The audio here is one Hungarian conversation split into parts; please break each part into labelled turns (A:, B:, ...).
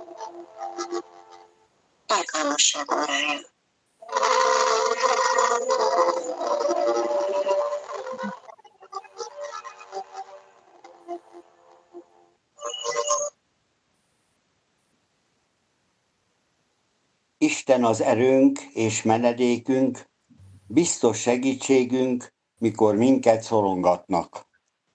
A: Alkalmasság órája.
B: Isten az erőnk és menedékünk, biztos segítségünk, mikor minket szorongatnak.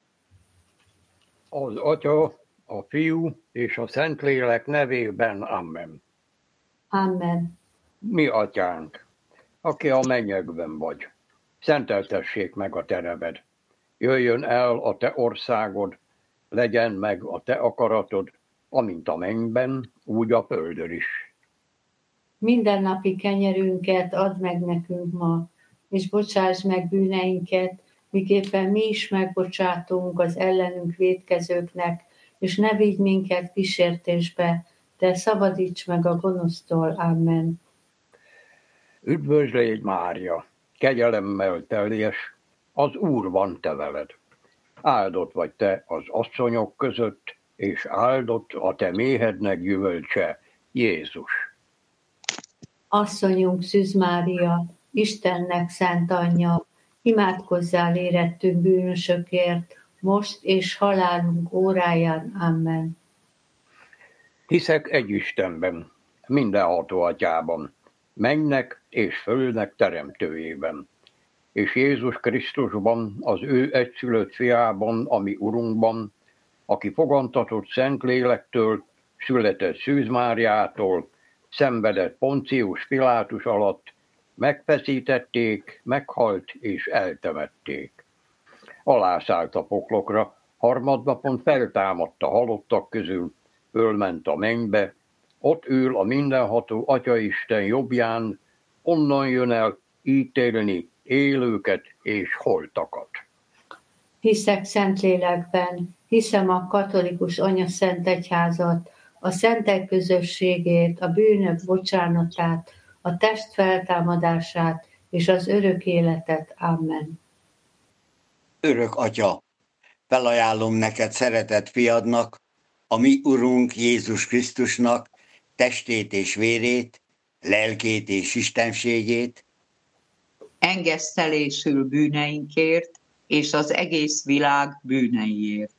C: Az Atya, a Fiú és a Szentlélek nevében. Amen.
D: Amen.
C: Mi Atyánk, aki a mennyekben vagy, szenteltessék meg a te neved. Jöjjön el a te országod, legyen meg a te akaratod, amint a mennyben, úgy a földön is.
D: Mindennapi kenyerünket add meg nekünk ma, és bocsáss meg bűneinket, miképpen mi is megbocsátunk az ellenünk vétkezőknek, és ne vigy minket kísértésbe, de szabadíts meg a gonosztól. Amen.
C: Üdvözl légy, Mária, kegyelemmel teljes, az Úr van te veled. Áldott vagy te az asszonyok között, és áldott a te méhednek gyümölcse, Jézus.
D: Asszonyunk Szűz Mária, Istennek szent anyja, imádkozzál érettünk bűnösökért, most és halálunk óráján. Amen.
C: Hiszek egy Istenben, mindenható Atyában, mennynek és földnek teremtőjében, és Jézus Krisztusban, az ő egyszülött fiában, ami Urunkban, aki fogantatott Szentlélektől, született Szűz Máriától, szenvedett Poncius Pilátus alatt, megfeszítették, meghalt és eltemették. Alászállt a poklokra, harmadnapon feltámadt a halottak közül, fölment a mennybe, ott ül a mindenható Atyaisten jobbján, onnan jön el ítélni élőket és holtakat.
D: Hiszek Szentlélekben, hiszem a katolikus anyaszent egyházat, a szentek közösségét, a bűnök bocsánatát, a test feltámadását és az örök életet. Amen.
B: Örök Atya, felajánlom neked szeretett fiadnak, a mi Urunk Jézus Krisztusnak testét és vérét, lelkét és istenségét,
A: Engesztelésül bűneinkért és az egész világ bűneiért.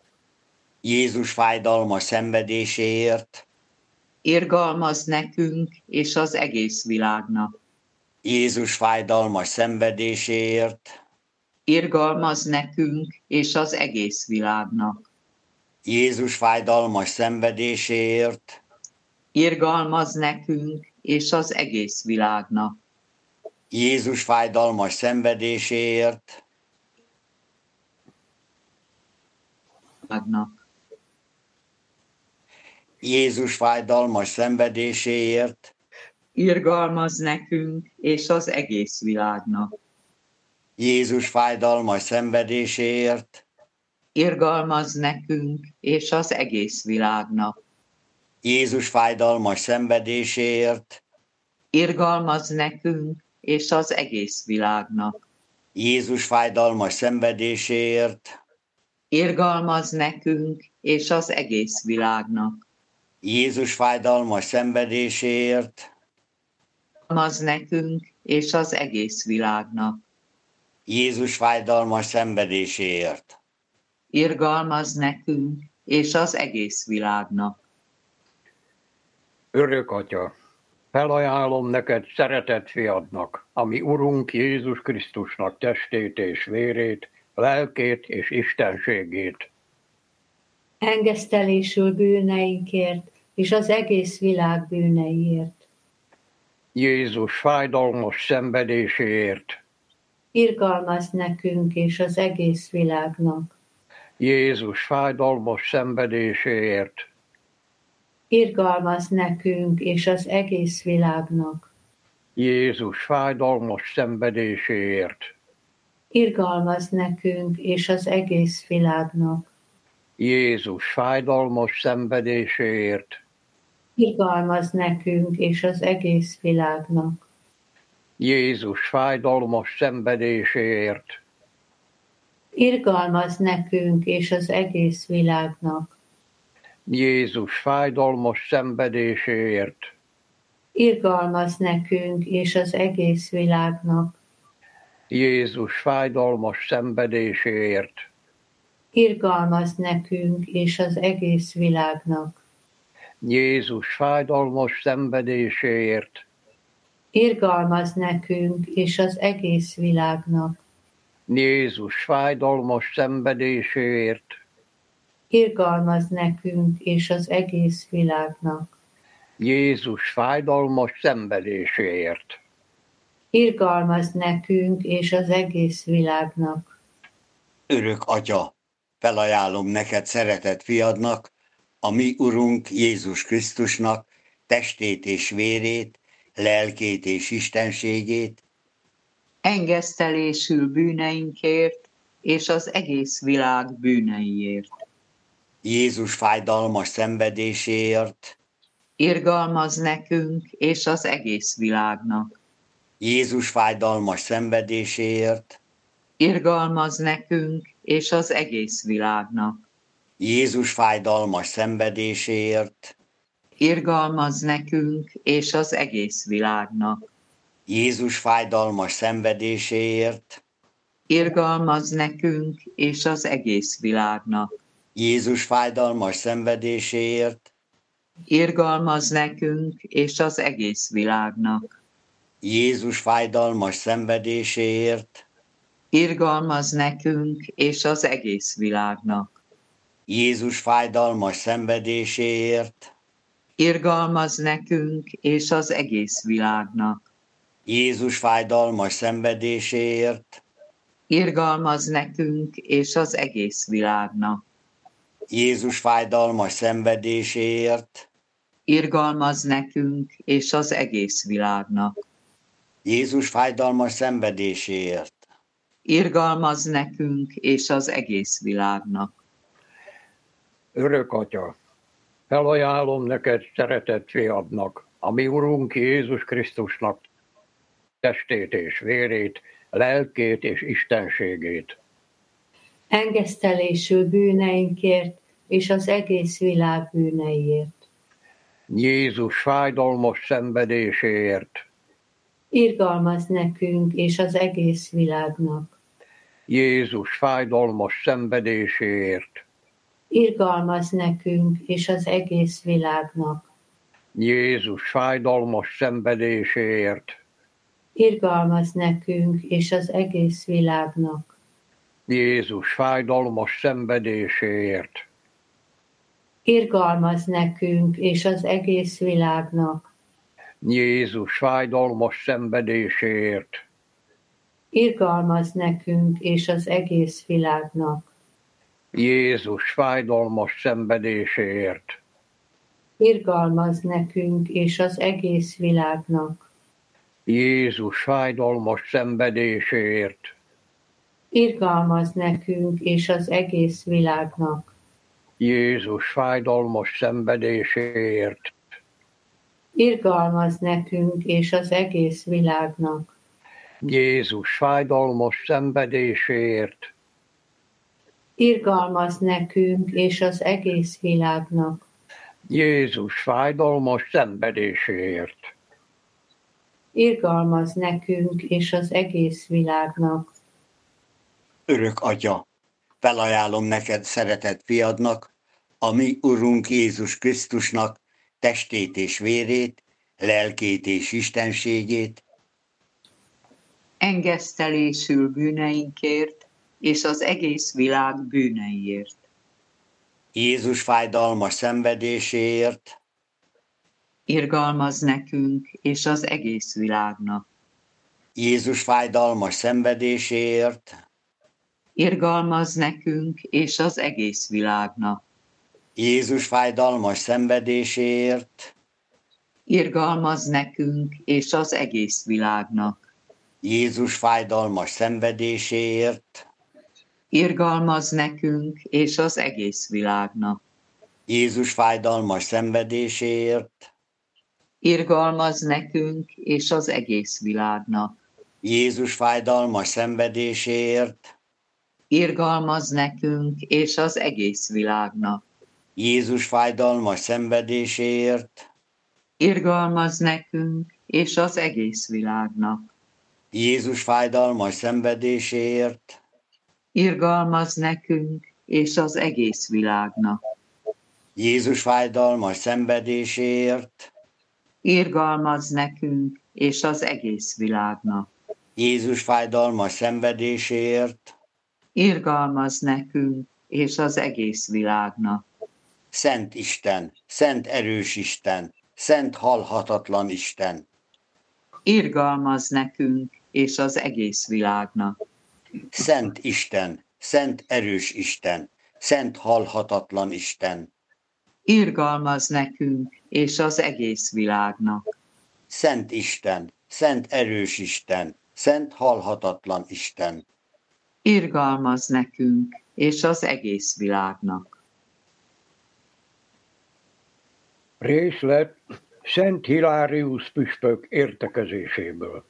B: Jézus fájdalmas szenvedéséért,
A: Irgalmaz nekünk és az egész világnak.
B: Jézus fájdalmas szenvedéséért,
A: Irgalmaz nekünk és az egész világnak.
B: Jézus fájdalmas szenvedéséért,
A: Irgalmaz nekünk és az egész világnak.
B: Jézus fájdalmas szenvedéséért, Jézus fájdalmas szenvedéséért,
A: Irgalmaz nekünk és az egész világnak.
B: Jézus fájdalmas szenvedéséért,
A: Irgalmaz nekünk és az egész világnak.
B: Jézus fájdalmas szenvedéséért,
A: Irgalmaz nekünk és az egész világnak.
B: Jézus fájdalmas szenvedéséért,
A: Irgalmaz nekünk és az egész világnak.
B: Jézus fájdalmas szenvedéséért,
A: Irgalmaz nekünk és az egész világnak.
B: Jézus fájdalmas szenvedéséért.
A: Irgalmaz nekünk és az egész világnak.
C: Örök Atya, felajánlom neked szeretett fiadnak, ami Urunk Jézus Krisztusnak testét és vérét, lelkét és istenségét.
D: Engesztelésül bűneinkért és az egész világ bűneiért.
C: Jézus fájdalmas szenvedéséért.
D: Irgalmaz nekünk és az egész világnak.
C: Jézus fájdalmas szenvedéséért.
D: Irgalmaz nekünk és az egész világnak.
C: Jézus fájdalmas szenvedéséért.
D: Irgalmaz nekünk és az egész világnak.
C: Jézus fájdalmas szenvedéséért.
D: Irgalmaz nekünk és az egész világnak.
C: Jézus fájdalmas szenvedéséért.
D: Irgalmaz nekünk és az egész világnak.
C: Jézus fájdalmas szenvedéséért,
D: irgalmaz nekünk és az egész világnak.
C: Jézus fájdalmas szenvedéséért,
D: Irgalmaz nekünk és az egész világnak.
C: Jézus fájdalmas szenvedéséért,
D: Irgalmaz nekünk és az egész világnak.
C: Jézus fájdalmas szenvedéséért,
D: Irgalmaz nekünk és az egész világnak.
C: Jézus fájdalmas szenvedéséért,
D: Irgalmaz nekünk és az egész világnak.
B: Örök Atya, felajánlom neked szeretett fiadnak, a mi Urunk Jézus Krisztusnak testét és vérét, lelkét és istenségét,
A: engesztelésül bűneinkért és az egész világ bűneiért.
B: Jézus fájdalmas szenvedéséért,
A: Irgalmaz nekünk és az egész világnak.
B: Jézus fájdalmas szenvedéséért,
A: Irgalmaz nekünk és az egész világnak.
B: Jézus fájdalmas szenvedéséért,
A: Irgalmaz nekünk és az egész világnak.
B: Jézus fájdalmas szenvedéséért,
A: Irgalmaz nekünk és az egész világnak.
B: Jézus fájdalmas szenvedéséért,
A: Irgalmaz nekünk és az egész világnak.
B: Jézus fájdalmas szenvedéséért,
A: Irgalmaz nekünk és az egész világnak.
B: Jézus fájdalmas szenvedéséért,
A: Irgalmaz nekünk és az egész világnak.
B: Jézus fájdalmas szenvedéséért,
A: Irgalmaz nekünk és az egész világnak.
B: Jézus fájdalmas szenvedéséért,
A: Irgalmaz nekünk és az egész világnak.
B: Jézus fájdalmas szenvedéséért,
A: Irgalmaz nekünk és az egész világnak.
C: Örök Atya, felajánlom neked szeretett fiadnak, a mi Urunk Jézus Krisztusnak testét és vérét, lelkét és istenségét,
D: Engesztelésül bűneinkért és az egész világ bűneiért.
C: Jézus fájdalmas szenvedéséért,
D: Irgalmaz nekünk és az egész világnak.
C: Jézus fájdalmas szenvedéséért,
D: Irgalmaz nekünk és az egész világnak.
C: Jézus fájdalmas szenvedéséért,
D: Irgalmaz nekünk és az egész világnak.
C: Jézus fájdalmas szenvedéséért,
D: Irgalmaz nekünk és az egész világnak.
C: Jézus fájdalmas szenvedéséért,
D: Irgalmaz nekünk és az egész világnak.
C: Jézus fájdalmas szenvedéséért,
D: Irgalmaz nekünk és az egész világnak.
C: Jézus fájdalmas szenvedéséért,
D: Irgalmaz nekünk és az egész világnak.
C: Jézus fájdalmas szenvedéséért,
D: Irgalmaz nekünk és az egész világnak.
C: Jézus fájdalmas szenvedéséért,
D: Irgalmaz nekünk és az egész világnak.
C: Jézus fájdalmas szenvedéséért,
D: Irgalmaz nekünk és az egész világnak.
B: Örök Atya, felajánlom neked szeretett fiadnak, a mi Urunk Jézus Krisztusnak testét és vérét, lelkét és istenségét,
A: Engesztelésül bűneinkért és az egész világ bűneiért.
B: Jézus fájdalmas szenvedéséért,
A: Irgalmaz nekünk és az egész világnak.
B: Jézus fájdalmas szenvedéséért,
A: Irgalmaz nekünk és az egész világnak.
B: Jézus fájdalmas szenvedéséért,
A: Irgalmaz nekünk és az egész világnak.
B: Jézus fájdalmas szenvedéséért,
A: Irgalmaz nekünk és az egész világnak.
B: Jézus fájdalmas szenvedéséért,
A: Irgalmaz nekünk és az egész világnak.
B: Jézus fájdalmas szenvedéséért,
A: Irgalmaz nekünk és az egész világnak.
B: Jézus fájdalmas szenvedéséért,
A: irgalmaz nekünk és az egész világnak.
B: Jézus fájdalmas szenvedéséért,
A: Irgalmaz nekünk és az egész világnak.
B: Jézus fájdalmas szenvedéséért,
A: Irgalmaz nekünk és az egész világnak.
B: Jézus fájdalmas szenvedéséért,
A: Irgalmaz nekünk és az egész világnak.
B: Szent Isten, Szent erős Isten, Szent halhatatlan Isten,
A: Irgalmaz nekünk és az egész világnak.
B: Szent Isten, Szent erős Isten, Szent halhatatlan Isten,
A: Irgalmaz nekünk és az egész világnak.
B: Szent Isten, Szent erős Isten, Szent halhatatlan Isten,
A: Irgalmaz nekünk és az egész világnak.
C: Részlet Szent Hilárius püspök értekezéséből.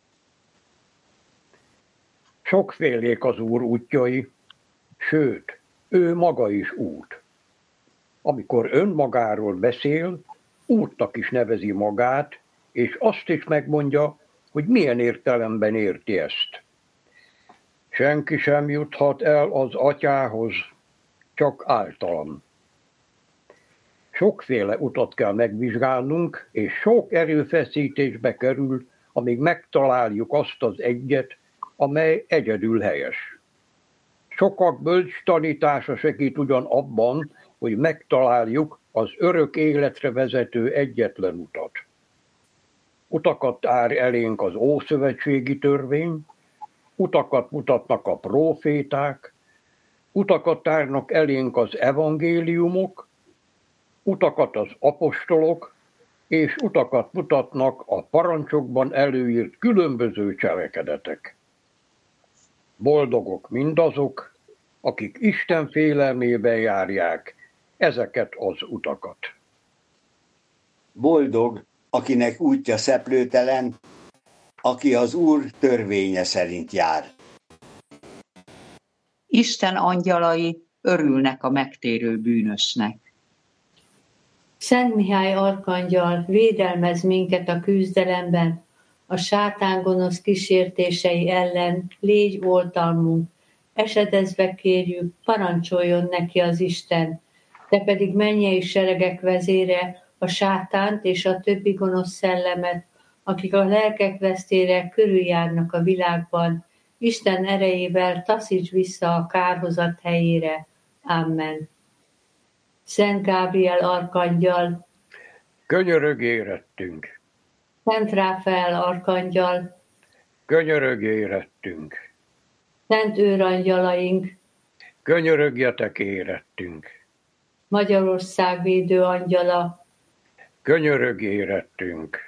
C: Sokfélék az Úr útjai, sőt, ő maga is út. Amikor önmagáról beszél, útnak is nevezi magát, és azt is megmondja, hogy milyen értelemben érti ezt. Senki sem juthat el az Atyához, csak általam. Sokféle utat kell megvizsgálnunk, és sok erőfeszítésbe kerül, amíg megtaláljuk azt az egyet, amely egyedül helyes. Sokak bölcs tanítása segít ugyan abban, hogy megtaláljuk az örök életre vezető egyetlen utat. Utakat tár elénk az ószövetségi törvény, utakat mutatnak a próféták, utakat tárnak elénk az evangéliumok, utakat az apostolok, és utakat mutatnak a parancsokban előírt különböző cselekedetek. Boldogok mindazok, akik Isten félelmében járják ezeket az utakat.
B: boldog, akinek útja szeplőtelen, aki az Úr törvénye szerint jár.
A: Isten angyalai örülnek a megtérő bűnösnek.
D: Szent Mihály arkangyal, védelmez minket a küzdelemben, a sátán gonosz kísértései ellen, légy oltalmunk, esedezve kérjük, parancsoljon neki az Isten, te pedig mennyei seregek vezére, a sátánt és a többi gonosz szellemet, akik a lelkek vesztére körüljárnak a világban, Isten erejével taszíts vissza a kárhozat helyére. Amen. Szent Gábriel arkangyal,
C: Könyörög érettünk,
D: Szent Ráfael arkangyal,
C: könyörög érettünk,
D: Szent őrangyalaink,
C: könyörögjetek érettünk,
D: Magyarország védő angyala,
C: könyörög érettünk.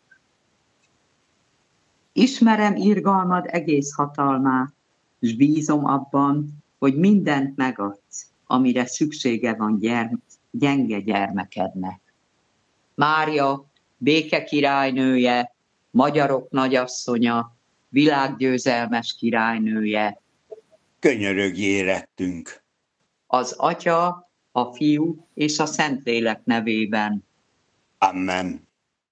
A: Ismerem irgalmad egész hatalmát, és bízom abban, hogy mindent megadsz, amire szüksége van gyenge gyermekednek. Mária, béke királynője, magyarok nagyasszonya, világgyőzelmes királynője,
B: Könyörögj érettünk.
A: az Atya, a Fiú és a Szentlélek nevében.
B: Amen.